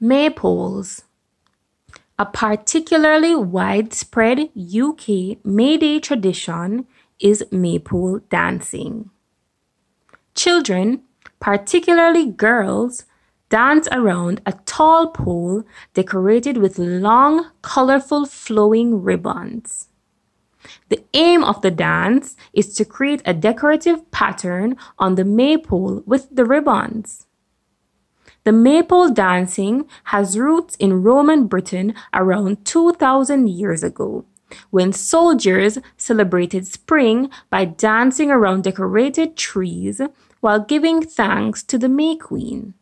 Maypoles. A particularly widespread UK May Day tradition is maypole dancing. Children, particularly girls, dance around a tall pole decorated with long, colorful flowing ribbons. The aim of the dance is to create a decorative pattern on the maypole with the ribbons. The maypole dancing has roots in Roman Britain around 2,000 years ago, when soldiers celebrated spring by dancing around decorated trees while giving thanks to the May Queen.